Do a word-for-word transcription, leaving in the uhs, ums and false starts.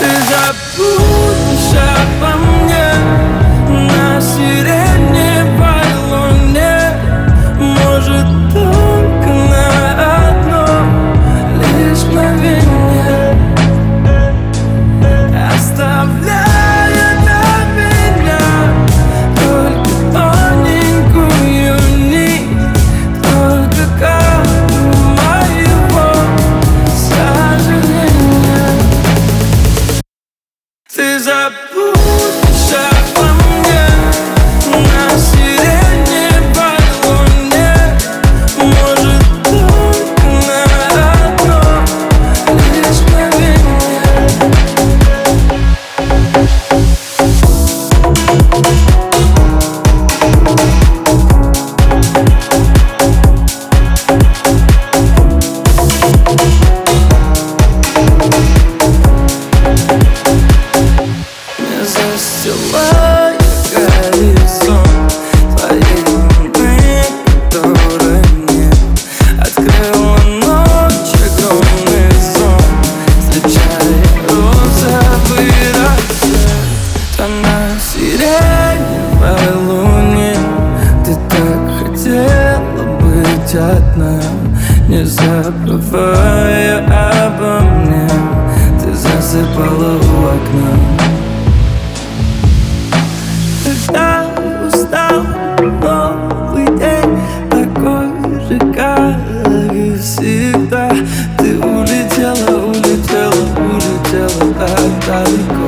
Ты забудешь обо мне на сиреневой луне. Может, только на одно лишь мгновение, оставляя для меня только тоненькую нить, только каплю моего сожаления. Ты забудешь обо мне на сиреневой луне. Может, только на одно лишь мгновение. Не застилай горизонт твоей луны, которой нет. Открыла ночь огромный зонт, встречая розовый рассвет. На сиреневой луне ты так хотела быть одна, не забывая обо мне. Ты засыпала у окна. Когда устал новый день, такой же, как и всегда, ты улетела, улетела, улетела так далеко.